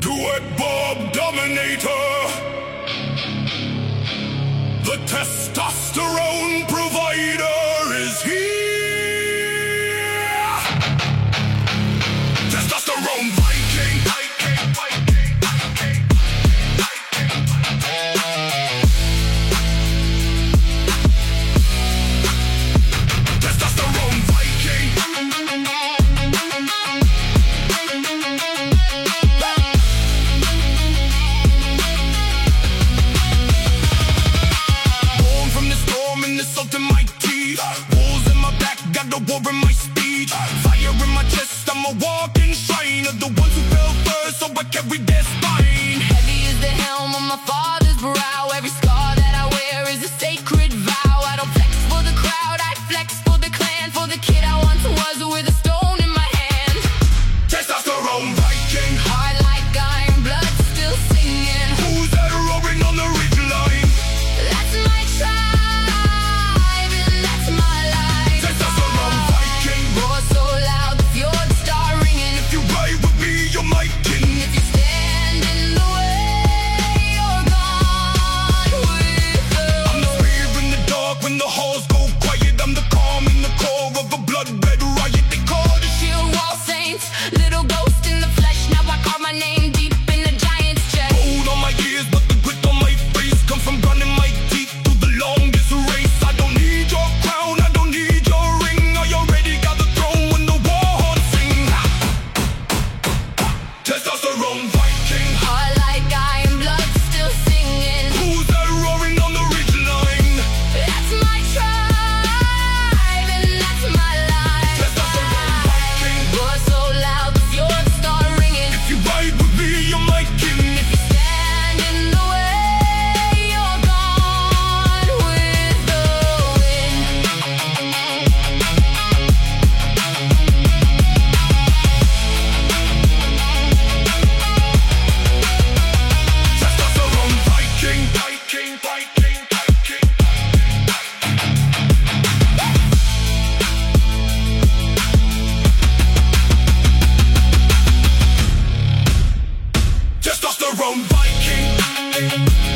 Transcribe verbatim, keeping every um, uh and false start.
Duet Bob Dominator, the testosterone provider is here. Testosterone Viking, Viking, Viking, Viking, Viking, Testosterone Viking. Salt in my teeth, wolves in my back, got the war in my speech. Fire in my chest, I'm a walking shrine of the ones who fell first, so I carry their spine. Heavy is the helm on my father's brow. Every scar that I wear is a sacred vow. I don't flex for the crowd, I flex for the clan, for the kid I once was with a stone in my hand. Testosterone Viking, heart like iron, blood still singing. Who's that roaring on the ridge line? That's my tribe. Little ghost in the flesh, now I carve my name deep in the giant's chest. Gold on my ears, but the grit on my face comes from grinding my teeth through the longest race. I don't need your crown, I don't need your ring. I already got the throne when the war horns sing. Testosterone Viking, heart like iron, blood still singing. Who's that roaring on the ridge line? That's my tribe, and that's my life. Testosterone Viking, roar so loud the fjords start ringing. if you ride with me, you're my king. If you stand in the way, you're gone with the wind. Testosterone Viking, Viking, Viking, Viking. Testosterone Viking.